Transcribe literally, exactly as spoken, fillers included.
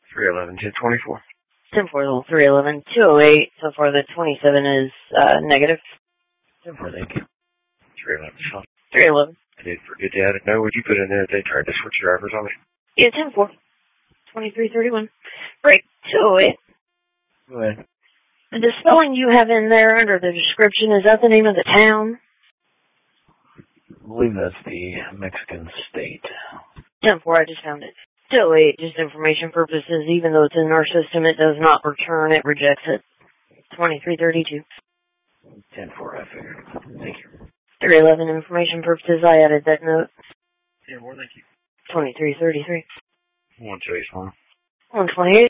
three eleven, ten twenty-four. ten four, three eleven, two oh eight. So far the twenty-seven is uh, negative. ten four, thank you. three eleven. three eleven. I did forget to add a note. Would you put in there that they tried to switch drivers on me? Yeah, ten four. twenty-three thirty-one. Break two oh eight. Go ahead. The spelling you have in there under the description, is that the name of the town? I believe that's the Mexican state. ten four, I just found it. two oh eight, just information purposes. Even though it's in our system, it does not return. It rejects it. twenty-three thirty-two. ten four, I figured. Thank you. three eleven, information purposes. I added that note. ten four, thank you. twenty-three thirty-three. one two eight one. one twenty-eight.